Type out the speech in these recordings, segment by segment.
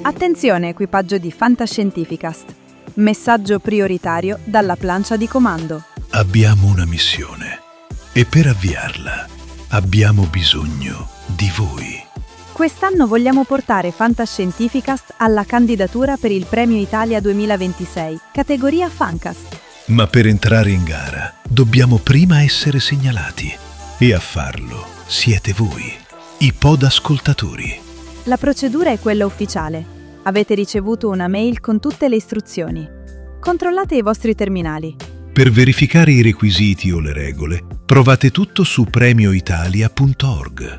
Attenzione equipaggio di Fantascientificast. Messaggio prioritario dalla plancia di comando. Abbiamo una missione e per avviarla abbiamo bisogno di voi. Quest'anno vogliamo portare Fantascientificast alla candidatura per il Premio Italia 2026, categoria Fancast. Ma per entrare in gara dobbiamo prima essere segnalati e a farlo siete voi, i podascoltatori. La procedura è quella ufficiale. Avete ricevuto una mail con tutte le istruzioni. Controllate i vostri terminali. Per verificare i requisiti o le regole, trovate tutto su premioitalia.org.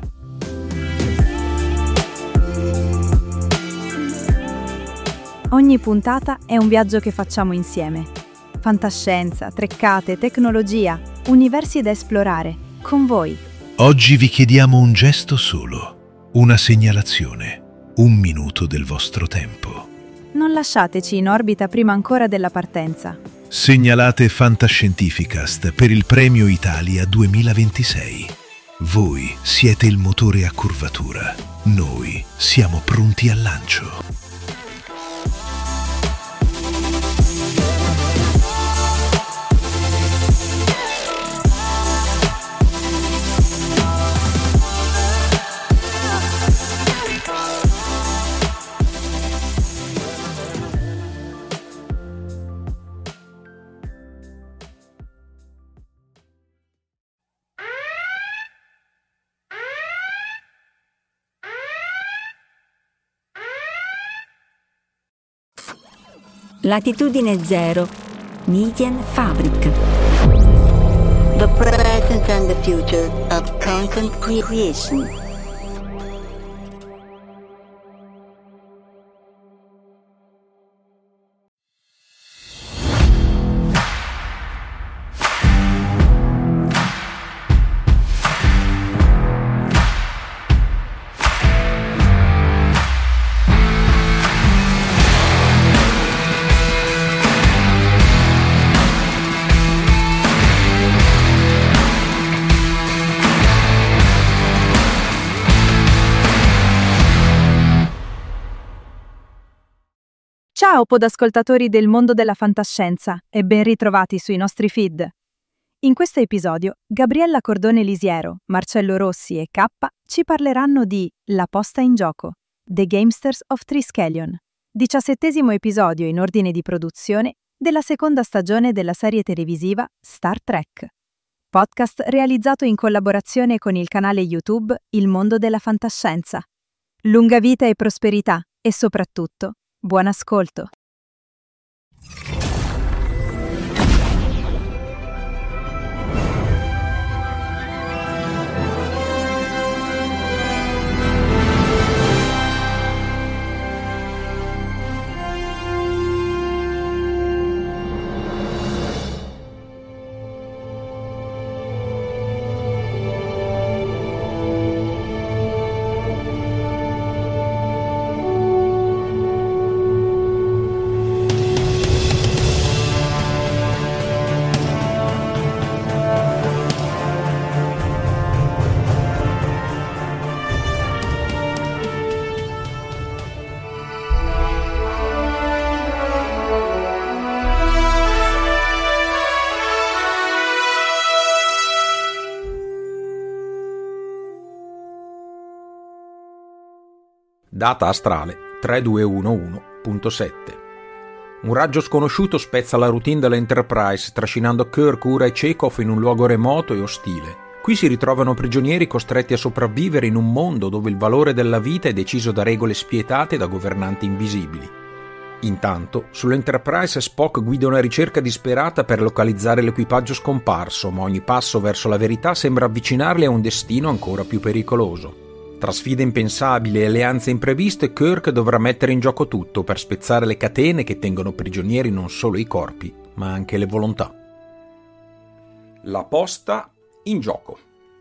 Ogni puntata è un viaggio che facciamo insieme. Fantascienza, treccate, tecnologia, universi da esplorare, con voi. Oggi vi chiediamo un gesto solo, una segnalazione, un minuto del vostro tempo. Non lasciateci in orbita prima ancora della partenza. Segnalate Fantascientificast per il Premio Italia 2026. Voi siete il motore a curvatura. Noi siamo pronti al lancio. Latitudine zero, Medienfabrik. The present and the future of content creation. Ciao podascoltatori del mondo della fantascienza e ben ritrovati sui nostri feed. In questo episodio Gabriella Cordone Lisiero, Marcello Rossi e K ci parleranno di La posta in gioco, The Gamesters of Triskelion, 17° episodio in ordine di produzione della seconda stagione della serie televisiva Star Trek. Podcast realizzato in collaborazione con il canale YouTube Il Mondo della Fantascienza. Lunga vita e prosperità e soprattutto buon ascolto. Data astrale 3211.7. Un raggio sconosciuto spezza la routine dell'Enterprise, trascinando Kirk, Uhura e Chekhov in un luogo remoto e ostile. Qui si ritrovano prigionieri costretti a sopravvivere in un mondo dove il valore della vita è deciso da regole spietate da governanti invisibili. Intanto, sull'Enterprise Spock guida una ricerca disperata per localizzare l'equipaggio scomparso, ma ogni passo verso la verità sembra avvicinarli a un destino ancora più pericoloso. Tra sfide impensabili e alleanze impreviste, Kirk dovrà mettere in gioco tutto per spezzare le catene che tengono prigionieri non solo i corpi, ma anche le volontà. La posta in gioco.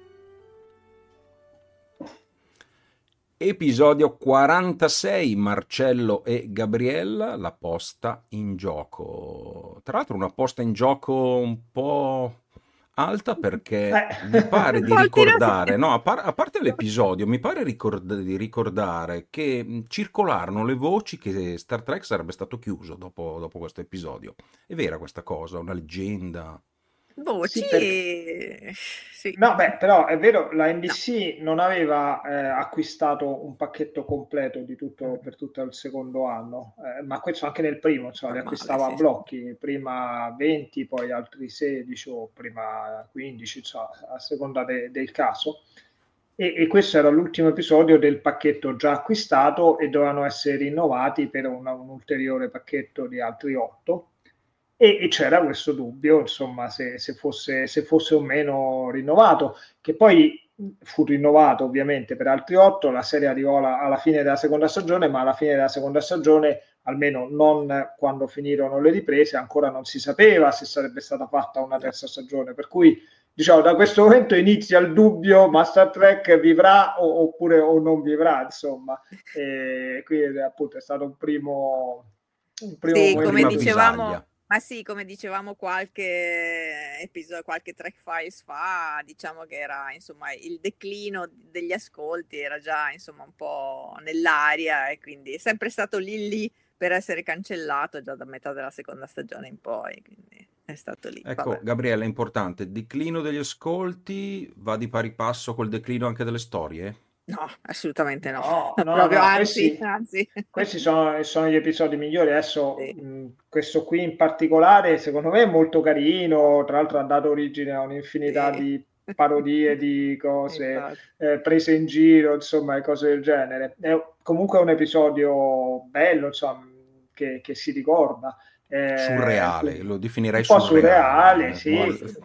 Episodio 46, Marcello e Gabriella, la posta in gioco. Tra l'altro una posta in gioco un po' Alta perché mi pare di ricordare, no, a parte l'episodio, mi pare di ricordare che circolarono le voci che Star Trek sarebbe stato chiuso dopo questo episodio. È vera questa cosa? Una leggenda? Voci, sì. No, beh, però è vero, la NBC non aveva acquistato un pacchetto completo di tutto per tutto il secondo anno, ma questo anche nel primo, li acquistava a blocchi, prima 20, poi altri 16 o prima 15, a seconda del caso. E questo era l'ultimo episodio del pacchetto già acquistato e dovevano essere rinnovati per un ulteriore pacchetto di altri 8. E c'era questo dubbio, insomma, se fosse o meno rinnovato, che poi fu rinnovato ovviamente per altri 8, la serie arrivò alla fine della seconda stagione, ma alla fine della seconda stagione, almeno non quando finirono le riprese, ancora non si sapeva se sarebbe stata fatta una terza stagione, per cui diciamo da questo momento inizia il dubbio, ma Star Trek vivrà oppure o non vivrà, insomma, e quindi appunto è stato un primo sì, come dicevamo. Bisaglia. Ma sì, come dicevamo qualche episodio, qualche Trek Files fa, diciamo che era insomma il declino degli ascolti era già insomma un po' nell'aria e quindi è sempre stato lì per essere cancellato già da metà della seconda stagione in poi, quindi è stato lì. Ecco, vabbè. Gabriella, è importante, il declino degli ascolti va di pari passo col declino anche delle storie? No, assolutamente no. Proprio no, anzi. Questi sono gli episodi migliori. Adesso sì. Questo qui in particolare secondo me è molto carino, tra l'altro ha dato origine a un'infinità di parodie di cose prese in giro, insomma, e cose del genere. Comunque è un episodio bello, insomma, che si ricorda. Surreale, lo definirei un po' surreale, sì.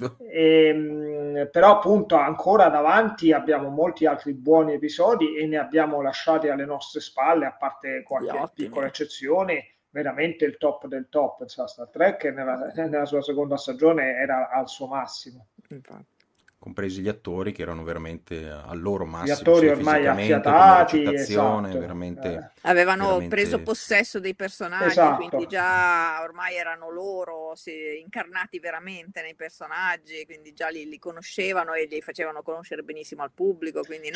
Però appunto ancora davanti abbiamo molti altri buoni episodi e ne abbiamo lasciati alle nostre spalle, a parte qualche piccola eccezione, veramente il top del top. Star Trek nella sua seconda stagione era al suo massimo. Infatti. Compresi gli attori che erano veramente al loro massimo, gli attori ormai affiatati, esatto. Avevano preso possesso dei personaggi, quindi già ormai erano loro incarnati veramente nei personaggi, quindi già li conoscevano e li facevano conoscere benissimo al pubblico, quindi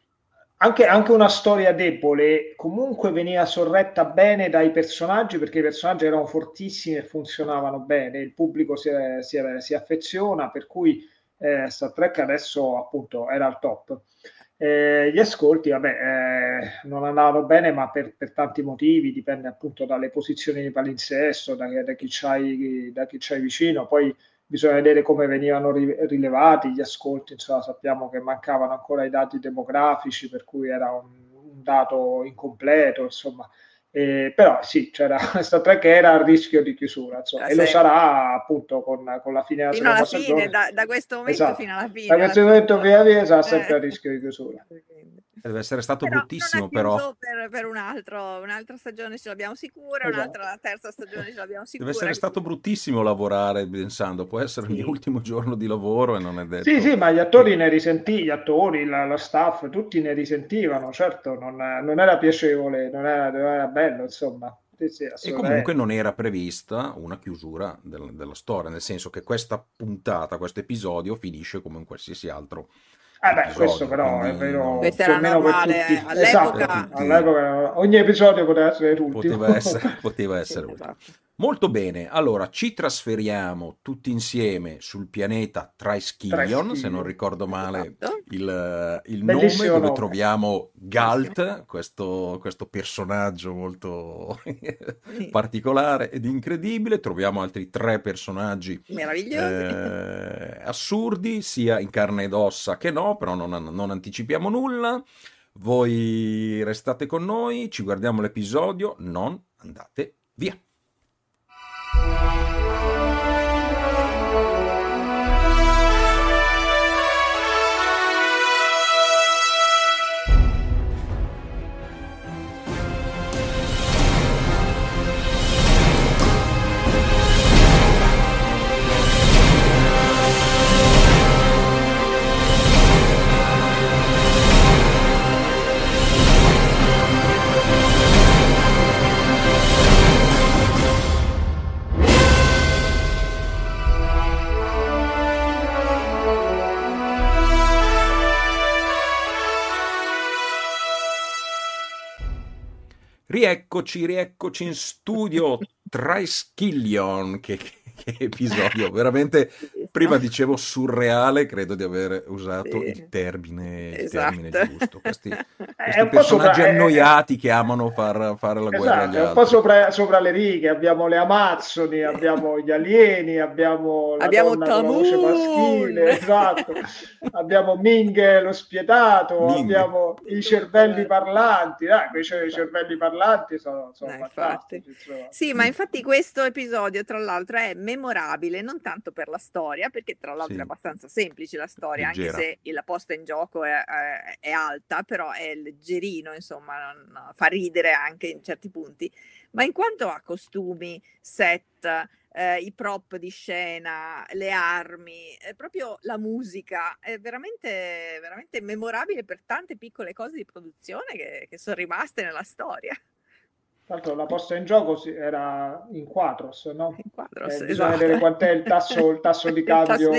anche una storia debole comunque veniva sorretta bene dai personaggi, perché i personaggi erano fortissimi e funzionavano bene, il pubblico si affeziona, per cui Star Trek adesso appunto era al top. Gli ascolti non andavano bene, ma per tanti motivi, dipende appunto dalle posizioni di palinsesto, da chi c'hai vicino, poi bisogna vedere come venivano rilevati gli ascolti, insomma, sappiamo che mancavano ancora i dati demografici, per cui era un dato incompleto, insomma. Però sì, c'era Star Trek che era a rischio di chiusura, insomma, e lo sarà appunto con la fine della seconda stagione. Da questo momento fino alla fine. Da questo momento via sarà sempre a rischio di chiusura. Deve essere stato bruttissimo, però. Per un'altra stagione ce l'abbiamo sicura, un'altra terza stagione ce l'abbiamo sicura. Deve essere stato bruttissimo lavorare pensando, può essere il mio ultimo giorno di lavoro e non è detto. Sì, ma gli attori ne risentivano, gli attori, lo staff, tutti ne risentivano, certo, non era piacevole, non era bello, insomma. Sì, e comunque non era prevista una chiusura della storia, nel senso che questa puntata, questo episodio finisce come in qualsiasi altro episodio, questo però quindi è vero, questo era normale per tutti. All'epoca ogni episodio poteva essere l'ultimo. Poteva essere l'ultimo. Molto bene, allora ci trasferiamo tutti insieme sul pianeta Triskelion, se non ricordo male il nome, dove troviamo Galt, questo personaggio molto particolare ed incredibile. Troviamo altri 3 personaggi meravigliosi, assurdi, sia in carne ed ossa che no, però non anticipiamo nulla. Voi restate con noi, ci guardiamo l'episodio, non andate via. Rieccoci in studio. Triskelion, che episodio, veramente. Prima dicevo surreale, credo di aver usato il termine giusto. Questi personaggi annoiati che amano fare la guerra agli altri. È un po' sopra le righe. Abbiamo le Amazzoni, abbiamo gli alieni, abbiamo la donna con la voce maschile, esatto. Abbiamo Ming lo spietato, abbiamo i cervelli parlanti. Quei cervelli parlanti sono fantastici. Sì, ma infatti questo episodio, tra l'altro, è memorabile non tanto per la storia, perché tra l'altro è abbastanza semplice la storia, leggera, anche se la posta in gioco è alta, però è leggerino, insomma, fa ridere anche in certi punti, ma in quanto a costumi, set, i prop di scena, le armi, proprio la musica, è veramente, veramente memorabile per tante piccole cose di produzione che sono rimaste nella storia. Tra l'altro la posta in gioco era in quadros, no? In quadros, bisogna vedere quant'è il tasso di cambio.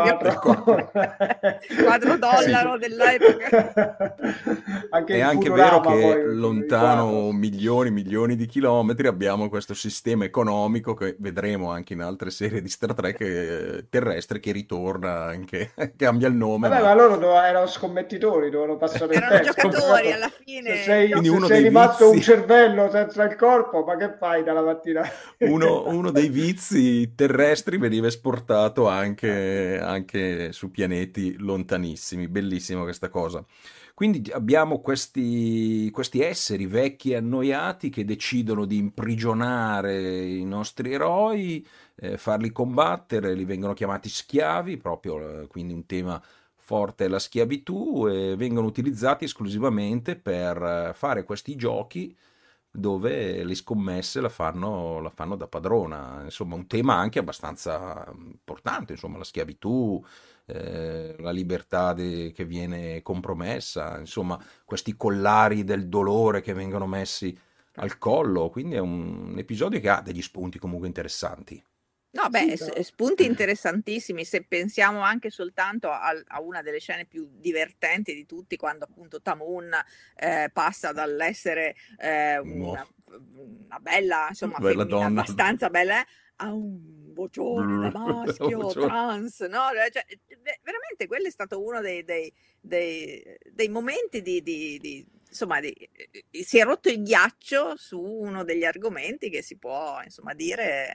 $4 dell'epoca. È anche vero che lontano milioni di chilometri abbiamo questo sistema economico che vedremo anche in altre serie di Star Trek terrestre, che ritorna anche, cambia il nome. Vabbè, ma loro erano scommettitori, dovevano passare il tempo. Erano giocatori alla fine. Se sei rimasto un cervello senza il corpo, ma che fai dalla mattina? Uno dei vizi terrestri veniva esportato anche su pianeti lontanissimi. Bellissima questa cosa. Quindi abbiamo questi esseri vecchi e annoiati che decidono di imprigionare i nostri eroi, farli combattere, li vengono chiamati schiavi, proprio quindi un tema forte è la schiavitù, e vengono utilizzati esclusivamente per fare questi giochi dove le scommesse la fanno da padrona. Insomma, un tema anche abbastanza importante, insomma, la schiavitù, la libertà che viene compromessa, insomma, questi collari del dolore che vengono messi al collo. Quindi è un episodio che ha degli spunti comunque interessanti. No, beh, spunti interessantissimi, se pensiamo anche soltanto a una delle scene più divertenti di tutti, quando appunto Tamun passa dall'essere una bella, insomma, bella femmina donna, abbastanza bella, a un bocione da maschio, trans, no? Cioè, veramente quello è stato uno dei momenti insomma, si è rotto il ghiaccio su uno degli argomenti che si può, insomma, dire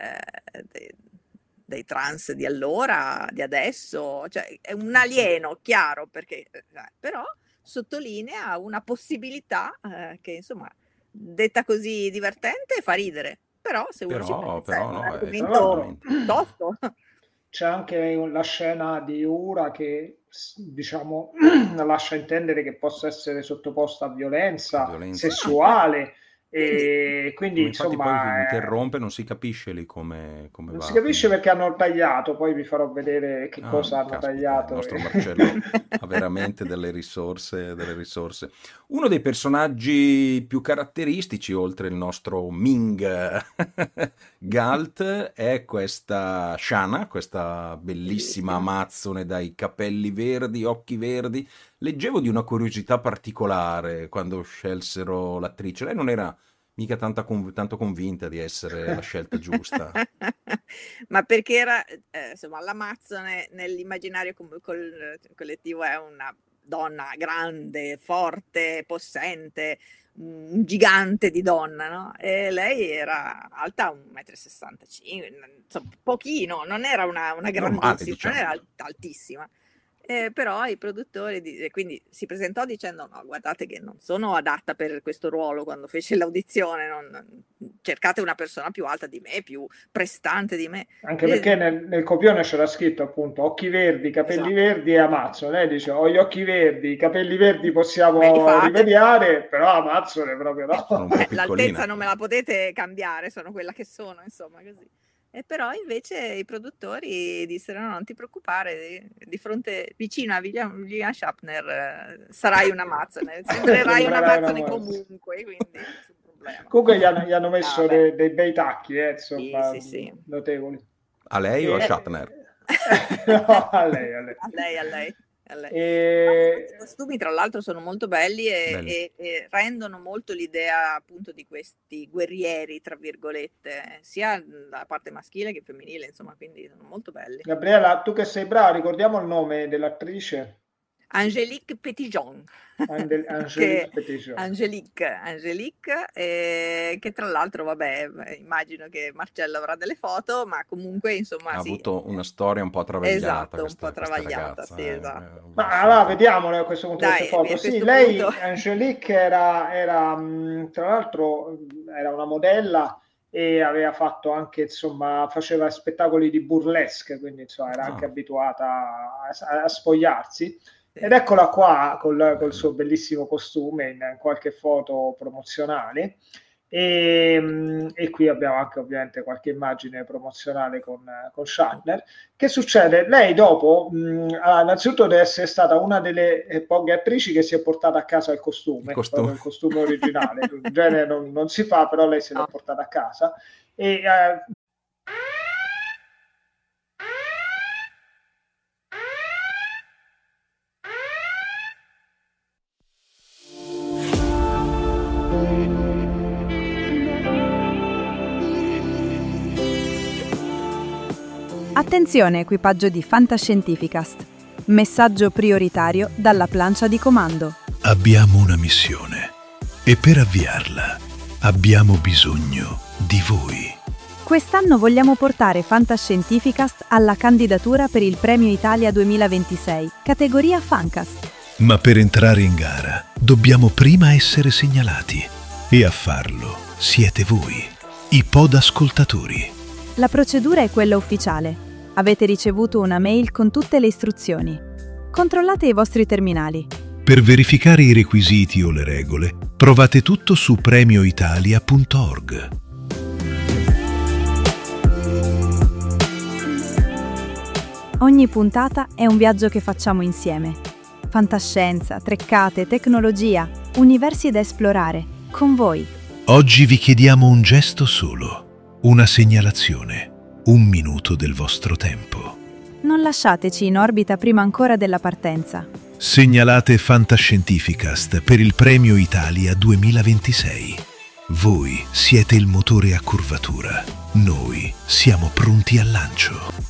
dei trans di allora, di adesso, cioè è un alieno, chiaro, perché però sottolinea una possibilità che, insomma, detta così divertente, fa ridere, però se uno ci pensa è un argomento piuttosto. C'è anche la scena di Uhura che, diciamo, lascia intendere che possa essere sottoposta a violenza sessuale. E quindi infatti insomma poi interrompe, non si capisce lì come non va. Si capisce perché hanno tagliato, poi vi farò vedere che cosa hanno tagliato. Il nostro Marcello ha veramente delle risorse. Uno dei personaggi più caratteristici, oltre il nostro Ming Galt, è questa Shana, questa bellissima amazzone dai capelli verdi, occhi verdi. Leggevo di una curiosità particolare quando scelsero l'attrice. Lei non era mica tanto convinta di essere la scelta giusta. Ma perché era, insomma, l'Amazzone nell'immaginario collettivo è una donna grande, forte, possente, un gigante di donna, no? E lei era alta 1,65 m, insomma, pochino, non era una grandissima, normale, diciamo. Non era altissima. Però i produttori quindi si presentò dicendo: no, guardate che non sono adatta per questo ruolo. Quando fece l'audizione, cercate una persona più alta di me, più prestante di me, anche perché nel copione c'era scritto appunto occhi verdi, capelli verdi e Amazzone. Lei dice: ho gli occhi verdi, i capelli verdi possiamo rimediare, però Amazzone proprio no. L'altezza non me la potete cambiare, sono quella che sono, insomma, così. E però invece i produttori dissero: no, non ti preoccupare, di fronte, vicino a William Shatner, sarai una Amazzone, sembrerai una Amazzone comunque, quindi nessun problema. Comunque gli hanno messo dei bei tacchi, insomma, sì. notevoli. A lei o a Shatner? No, a lei. A lei. I costumi tra l'altro sono molto belli e rendono molto l'idea appunto di questi guerrieri tra virgolette, sia da parte maschile che femminile, insomma, quindi sono molto belli. Gabriella, tu che sei brava, ricordiamo il nome dell'attrice? Angélique Petitjean. Angélique, che tra l'altro, vabbè, immagino che Marcello avrà delle foto, ma comunque insomma ha avuto una storia un po' travagliata. Esatto, un po' travagliata, ragazza, sì, esatto. Ma allora vediamole a questo punto queste foto. Sì, lei, punto... Angélique, era tra l'altro era una modella e aveva fatto anche, insomma, faceva spettacoli di burlesque, quindi insomma era anche abituata a spogliarsi. Ed eccola qua col suo bellissimo costume in qualche foto promozionale e qui abbiamo anche ovviamente qualche immagine promozionale con Shatner. Che succede? Lei dopo innanzitutto deve essere stata una delle poche attrici che si è portata a casa il costume originale. In genere non si fa, però lei se l'è portata a casa e Attenzione equipaggio di Fantascientificast. Messaggio prioritario dalla plancia di comando. Abbiamo una missione e per avviarla abbiamo bisogno di voi. Quest'anno vogliamo portare Fantascientificast alla candidatura per il Premio Italia 2026, categoria Fancast. Ma per entrare in gara dobbiamo prima essere segnalati e a farlo siete voi, i podascoltatori. La procedura è quella ufficiale. Avete ricevuto una mail con tutte le istruzioni. Controllate i vostri terminali. Per verificare i requisiti o le regole, trovate tutto su premioitalia.org. Ogni puntata è un viaggio che facciamo insieme. Fantascienza, treccate, tecnologia, universi da esplorare, con voi. Oggi vi chiediamo un gesto solo, una segnalazione, un minuto del vostro tempo. Non lasciateci in orbita prima ancora della partenza. Segnalate Fantascientificast per il Premio Italia 2026. Voi siete il motore a curvatura. Noi siamo pronti al lancio.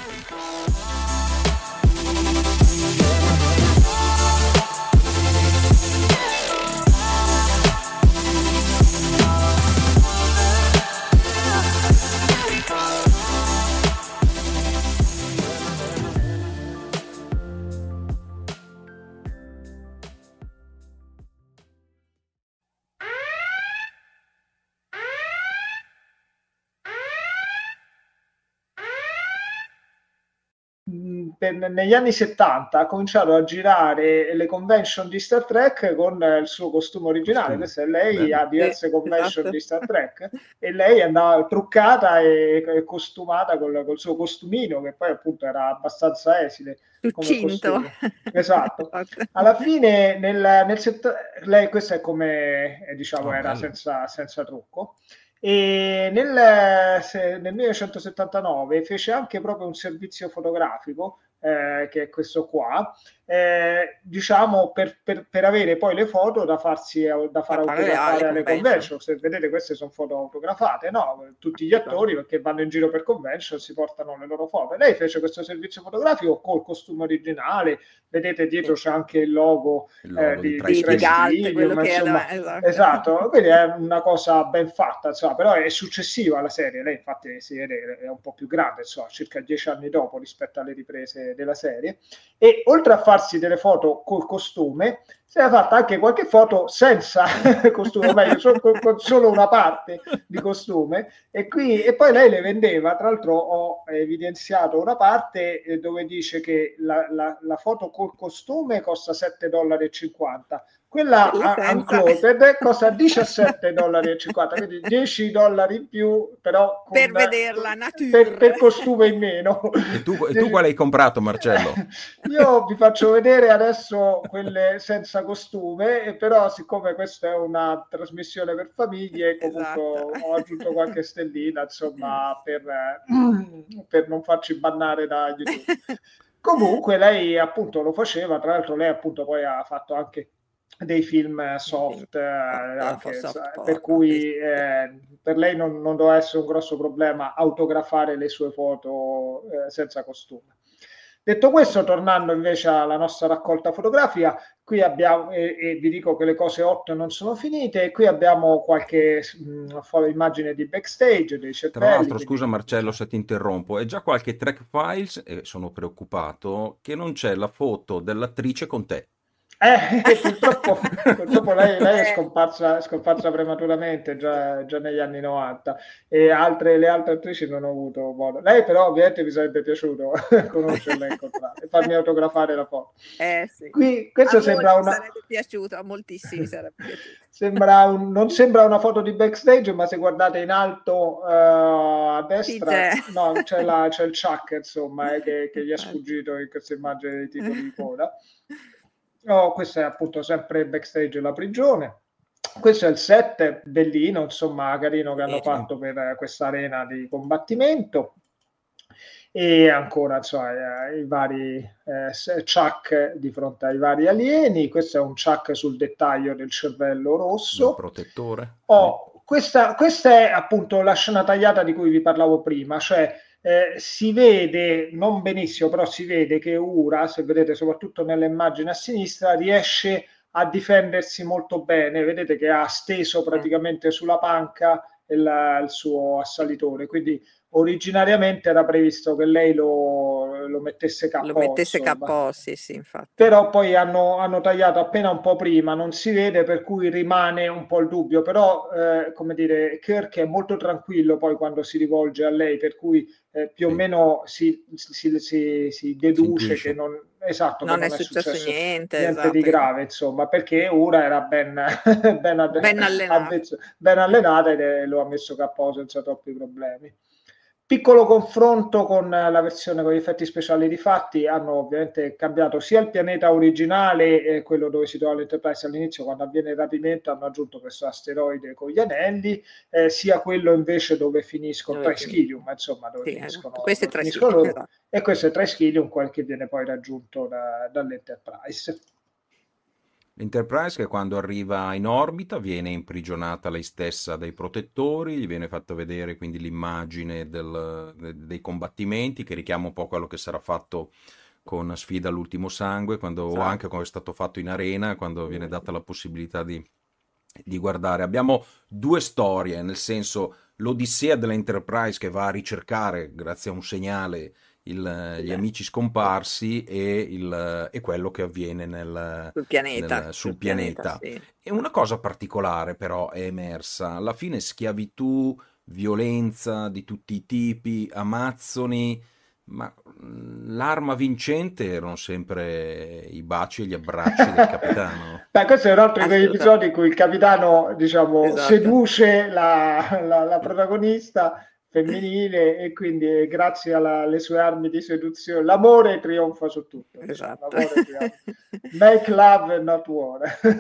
Negli anni 70 ha cominciato a girare le convention di Star Trek con il suo costume originale. Questa è lei a diverse convention di Star Trek e lei andava truccata e costumata col suo costumino, che poi appunto era abbastanza esile come costume. Esatto. Alla fine lei, questa è come diciamo era senza trucco. E nel 1979 fece anche proprio un servizio fotografico che è questo qua, diciamo per avere poi le foto da far autografare alle convention. Se vedete, queste sono foto autografate, no? Tutti gli attori, perché vanno in giro per convention, si portano le loro foto. Lei fece questo servizio fotografico col costume originale. Vedete dietro c'è anche il logo di Galt, quello che insomma, esatto, quindi è una cosa ben fatta, insomma, però è successiva alla serie. Lei infatti si vede è un po' più grande, insomma, circa 10 anni dopo rispetto alle riprese della serie. E oltre a farsi delle foto col costume, si era fatta anche qualche foto senza costume, meglio, con solo una parte di costume, e poi lei le vendeva. Tra l'altro ho evidenziato una parte dove dice che la foto col costume costa $7,50, quella unclothed costa $17,50, quindi $10 in più, però per vederla natura, per costume in meno. E tu quale hai comprato, Marcello? Io vi faccio vedere adesso quelle senza costume, però siccome questa è una trasmissione per famiglie, comunque ho aggiunto qualche stellina, insomma, per non farci bannare da YouTube. Comunque lei appunto lo faceva, tra l'altro lei appunto poi ha fatto anche dei film soft, anche, per cui per lei non doveva essere un grosso problema autografare le sue foto senza costume. Detto questo, tornando invece alla nostra raccolta fotografica, qui abbiamo, e vi dico che le cose hot non sono finite, qui abbiamo qualche immagine di backstage, dei cervelli. Tra l'altro, scusa Marcello se ti interrompo, è già qualche track files, e sono preoccupato, che non c'è la foto dell'attrice con te. Purtroppo lei è scomparsa prematuramente già negli anni 90 e le altre attrici non ho avuto modo. Lei però ovviamente mi sarebbe piaciuto conoscerla e incontrarla e farmi autografare la foto. Sì. Qui, questo sembra una... sarebbe piaciuto, a moltissimi sarebbe piaciuto. Non sembra una foto di backstage, ma se guardate in alto a destra c'è il Chuck, insomma, che gli è sfuggito in questa immagine dei titoli di coda. Questo è appunto sempre backstage della prigione. Questo è il set bellino, insomma, carino che hanno fatto per questa arena di combattimento. E ancora, insomma, i vari Chuck di fronte ai vari alieni. Questo è un Chuck sul dettaglio del cervello rosso. Il protettore. Questa è appunto la scena tagliata di cui vi parlavo prima, cioè si vede, non benissimo, però si vede che Uhura, se vedete soprattutto nell'immagine a sinistra, riesce a difendersi molto bene. Vedete che ha steso praticamente sulla panca il suo assalitore, quindi originariamente era previsto che lei lo mettesse KO. Lo mettesse KO, sì, infatti. Però poi hanno tagliato appena un po' prima, non si vede, per cui rimane un po' il dubbio. Però, come dire, Kirk è molto tranquillo poi quando si rivolge a lei, per cui più o meno si deduce che non è successo niente di grave, insomma, perché Uhura era ben allenata e lo ha messo KO senza troppi problemi. Piccolo confronto con la versione con gli effetti speciali difatti: hanno ovviamente cambiato sia il pianeta originale, quello dove si trova l'Enterprise all'inizio quando avviene il rapimento, hanno aggiunto questo asteroide con gli anelli, sia quello invece dove finiscono Triskelion, insomma, dove finiscono loro, esatto. E questo è Triskelion, quel che viene poi raggiunto dall'Enterprise. L'Enterprise, che quando arriva in orbita viene imprigionata lei stessa dai protettori, gli viene fatto vedere quindi l'immagine dei combattimenti, che richiama un po' quello che sarà fatto con Sfida all'ultimo sangue, o anche come è stato fatto in arena, quando viene data la possibilità di guardare. Abbiamo due storie, nel senso l'odissea dell'Enterprise che va a ricercare, grazie a un segnale, gli amici scomparsi e quello che avviene sul pianeta. Sì. E una cosa particolare però è emersa: alla fine schiavitù, violenza di tutti i tipi, amazzoni, ma l'arma vincente erano sempre i baci e gli abbracci del capitano. Questo è un altro degli episodi in cui il capitano, diciamo, seduce la protagonista femminile, e quindi grazie alle sue armi di seduzione l'amore trionfa su tutto. Esatto. Make love and not war.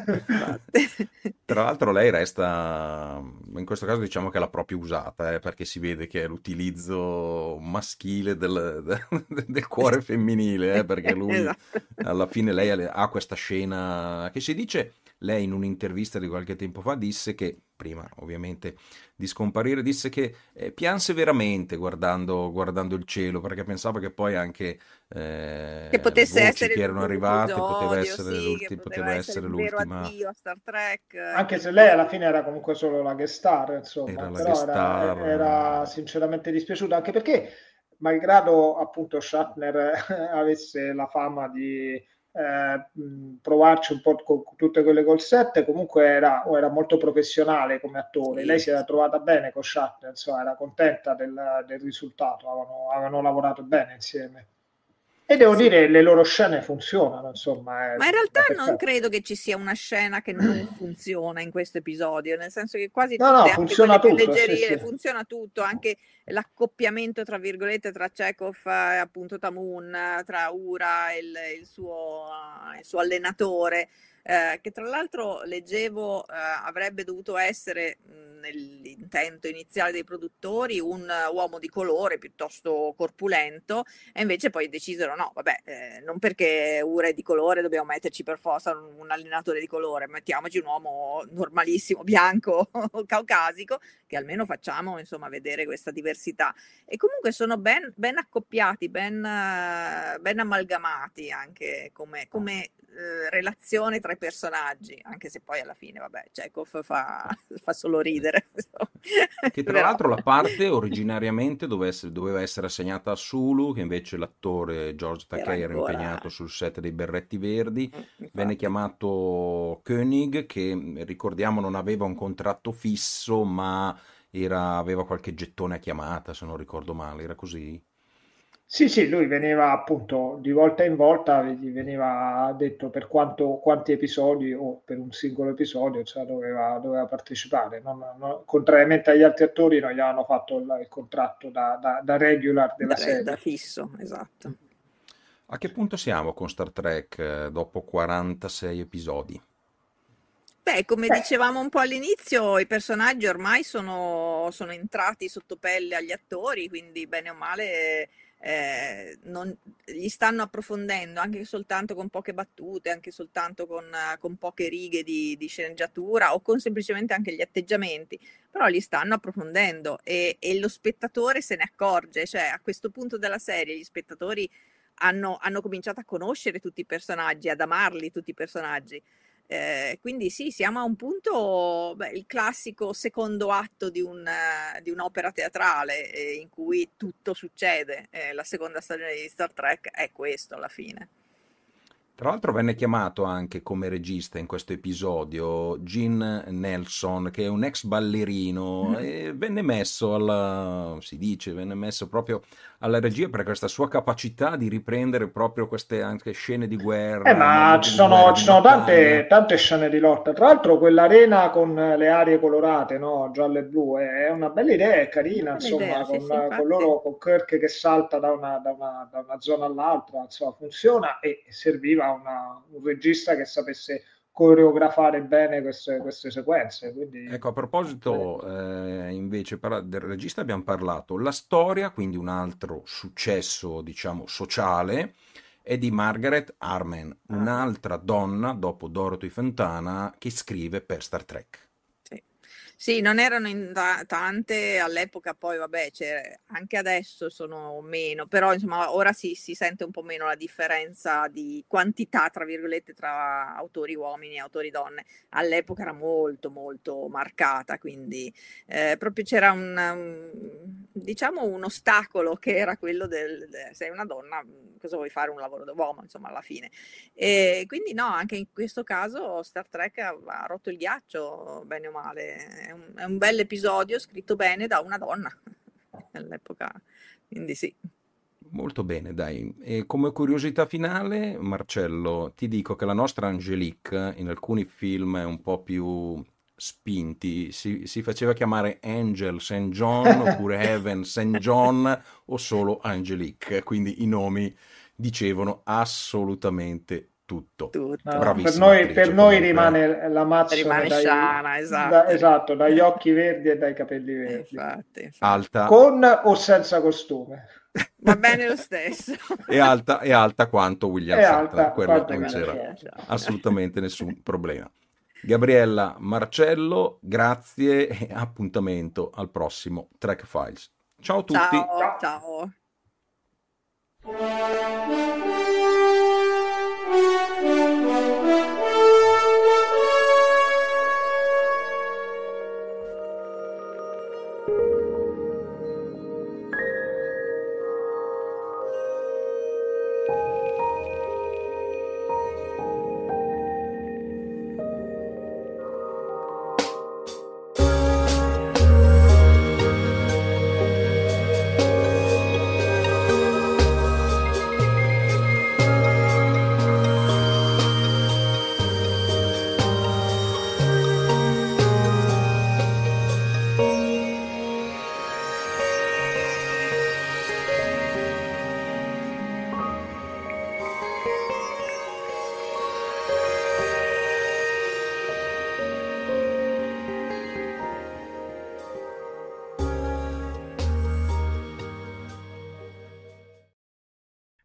Tra l'altro lei resta, in questo caso diciamo che l'ha proprio usata, perché si vede che è l'utilizzo maschile del cuore femminile, perché lui alla fine lei ha questa scena che si dice. Lei in un'intervista di qualche tempo fa disse che, prima ovviamente di scomparire, disse che pianse veramente guardando il cielo, perché pensava che poi anche che potesse essere che erano arrivate poteva essere l'ultima addio a Star Trek, anche se lei alla fine era comunque solo la guest star, insomma, era sinceramente dispiaciuta, anche perché malgrado appunto Shatner avesse la fama di provarci un po' con tutte quelle col set, comunque era molto professionale come attore. Sì. Lei si era trovata bene con Shatner, insomma, era contenta del risultato, avevano lavorato bene insieme. E devo dire, le loro scene funzionano, insomma. Ma in realtà non credo che ci sia una scena che non funziona in questo episodio, nel senso che quasi funziona tutto, leggerire, funziona tutto, anche l'accoppiamento tra virgolette tra Chekhov e appunto Tamun, tra Uhura e il suo allenatore, che tra l'altro leggevo avrebbe dovuto essere nell'intento iniziale dei produttori un uomo di colore piuttosto corpulento, e invece poi decisero no, vabbè, non perché Uhura è di colore dobbiamo metterci per forza un allenatore di colore, mettiamoci un uomo normalissimo, bianco, caucasico, che almeno facciamo insomma vedere questa diversità. E comunque sono ben accoppiati, ben amalgamati anche come relazione tra i personaggi, anche se poi alla fine vabbè Chekhov fa solo ridere. Che tra l'altro la parte originariamente doveva essere assegnata a Sulu, che invece l'attore George Takei era impegnato sul set dei Berretti Verdi. Venne chiamato Koenig, che ricordiamo non aveva un contratto fisso, ma aveva qualche gettone a chiamata, se non ricordo male, era così? Sì, lui veniva appunto di volta in volta, gli veniva detto per quanti episodi o per un singolo episodio, cioè doveva partecipare. Contrariamente agli altri attori non gli avevano fatto il contratto da regular della serie. Da fisso, esatto. A che punto siamo con Star Trek dopo 46 episodi? Beh, come dicevamo un po' all'inizio, i personaggi ormai sono entrati sotto pelle agli attori, quindi bene o male li stanno approfondendo anche soltanto con poche battute, anche soltanto con poche righe di sceneggiatura o con semplicemente anche gli atteggiamenti, però li stanno approfondendo e lo spettatore se ne accorge, cioè a questo punto della serie gli spettatori hanno cominciato a conoscere tutti i personaggi, ad amarli tutti i personaggi. Quindi sì, siamo a un punto, il classico secondo atto di un'opera teatrale in cui tutto succede. La seconda stagione di Star Trek è questo alla fine. Tra l'altro venne chiamato anche come regista in questo episodio Gene Nelson, che è un ex ballerino, e venne messo proprio alla regia per questa sua capacità di riprendere proprio queste anche scene di guerra. Ma ci sono tante scene di lotta. Tra l'altro quell'arena con le aree colorate, no? Giallo e blu, è una bella idea, è carina, insomma, con loro, con Kirk che salta da una zona all'altra, insomma, funziona, e serviva un regista che sapesse coreografare bene queste sequenze. Quindi... Ecco, a proposito invece del regista abbiamo parlato. La storia, quindi un altro successo diciamo sociale, è di Margaret Harmon, un'altra donna dopo Dorothy Fontana che scrive per Star Trek. Sì, non erano tante all'epoca, poi vabbè, anche adesso sono meno, però insomma ora si sente un po' meno la differenza di quantità, tra virgolette, tra autori uomini e autori donne. All'epoca era molto molto marcata, quindi proprio c'era diciamo un ostacolo che era quello sei una donna, cosa vuoi fare un lavoro d'uomo, insomma, alla fine. E quindi no, anche in questo caso Star Trek ha rotto il ghiaccio, bene o male. È un bel episodio scritto bene da una donna all'epoca, quindi sì. Molto bene, dai. E come curiosità finale, Marcello, ti dico che la nostra Angelique in alcuni film un po' più spinti si faceva chiamare Angel St. John oppure Heaven St. John o solo Angelique, quindi i nomi dicevano assolutamente tutto. No, per noi rimane la mazza, rimane Shana, esatto. Esatto, dagli occhi verdi e dai capelli verdi. Infatti. Alta. Con o senza costume. Va bene lo stesso. E alta quanto William Shatner, quello non c'era assolutamente nessun problema. Gabriella, Marcello, grazie e appuntamento al prossimo Trek Files. Ciao a tutti. Ciao.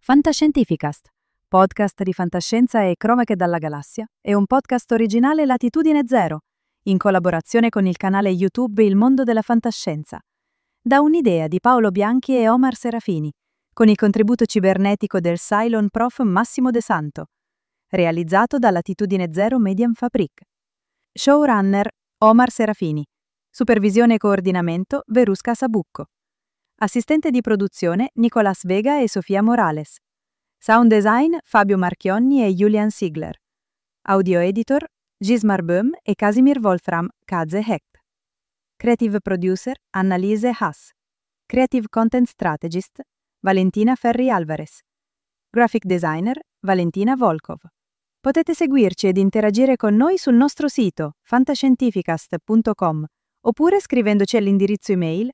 Fantascientificast, podcast di fantascienza e cronache dalla galassia, è un podcast originale Latitudine Zero, in collaborazione con il canale YouTube Il Mondo della Fantascienza, da un'idea di Paolo Bianchi e Omar Serafini, con il contributo cibernetico del Cylon Prof Massimo De Santo, realizzato da Latitudine Zero Medium Fabric. Showrunner Omar Serafini, supervisione e coordinamento Verusca Sabucco. Assistente di produzione Nicolas Vega e Sofia Morales. Sound design Fabio Marchionni e Julian Ziegler. Audio editor Gismar Böhm e Casimir Wolfram Kadze Hecht. Creative producer Annalise Haas. Creative content strategist Valentina Ferri Alvarez. Graphic designer Valentina Volkov. Potete seguirci ed interagire con noi sul nostro sito fantascientificast.com oppure scrivendoci all'indirizzo email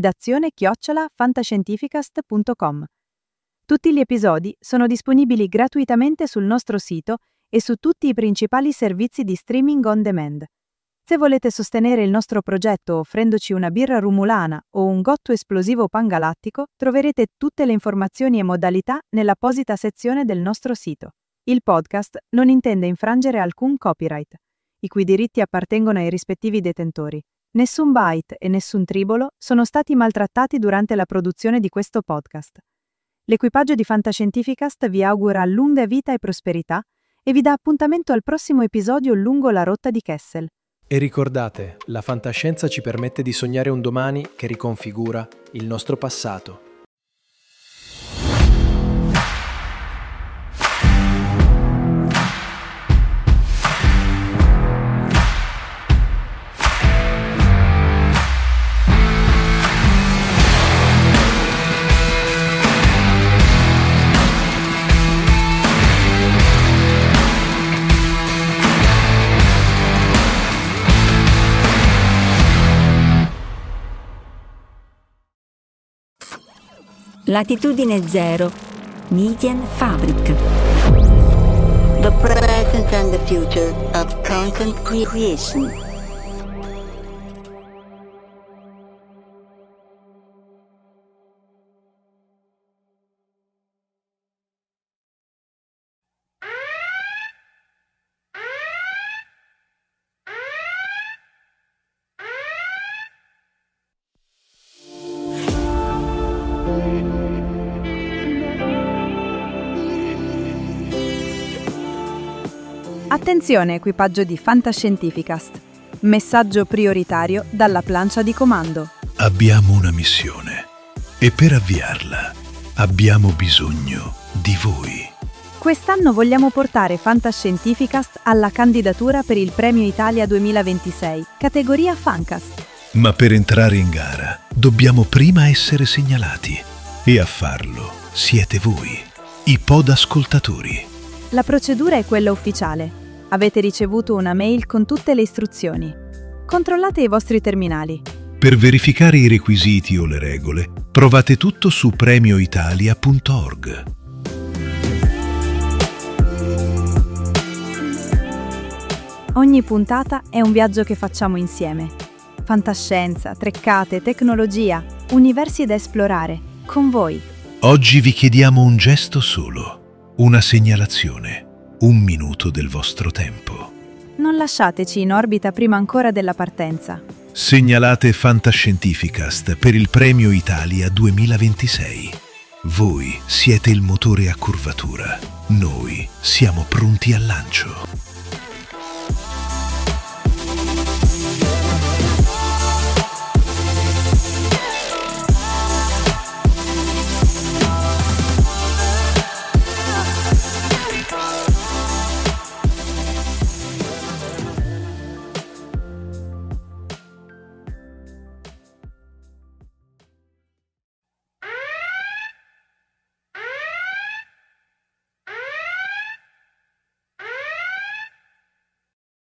redazione@fantascientificast.com. Tutti gli episodi sono disponibili gratuitamente sul nostro sito e su tutti i principali servizi di streaming on demand. Se volete sostenere il nostro progetto offrendoci una birra rumulana o un gotto esplosivo pangalattico, troverete tutte le informazioni e modalità nell'apposita sezione del nostro sito. Il podcast non intende infrangere alcun copyright, i cui diritti appartengono ai rispettivi detentori. Nessun byte e nessun tribolo sono stati maltrattati durante la produzione di questo podcast. L'equipaggio di Fantascientificast vi augura lunga vita e prosperità e vi dà appuntamento al prossimo episodio lungo la rotta di Kessel. E ricordate, la fantascienza ci permette di sognare un domani che riconfigura il nostro passato. Latitudine Zero, Medium Fabric. The present and the future of content creation. Attenzione equipaggio di Fantascientificast. Messaggio prioritario dalla plancia di comando. Abbiamo una missione e per avviarla abbiamo bisogno di voi. Quest'anno vogliamo portare Fantascientificast alla candidatura per il Premio Italia 2026, categoria Fancast. Ma per entrare in gara dobbiamo prima essere segnalati e a farlo siete voi, i podascoltatori. La procedura è quella ufficiale. Avete ricevuto una mail con tutte le istruzioni. Controllate i vostri terminali. Per verificare i requisiti o le regole, trovate tutto su premioitalia.org. Ogni puntata è un viaggio che facciamo insieme. Fantascienza, treccate, tecnologia, universi da esplorare, con voi. Oggi vi chiediamo un gesto solo. Una segnalazione, 1 minuto del vostro tempo. Non lasciateci in orbita prima ancora della partenza. Segnalate Fantascientificast per il Premio Italia 2026. Voi siete il motore a curvatura. Noi siamo pronti al lancio.